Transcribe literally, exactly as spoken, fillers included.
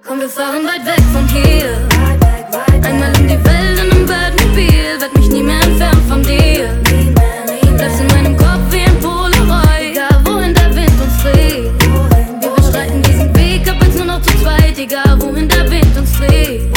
Komm, wir fahren weit weg von hier. Einmal um die Welt in einem Batmobil. Werd mich nie mehr entfernen von dir. Bleibst in meinem Kopf wie ein Polaroid. Egal wohin der Wind uns trägt. Wir beschreiten diesen Weg ab jetzt nur noch zu zweit. Egal wohin der Wind uns trägt.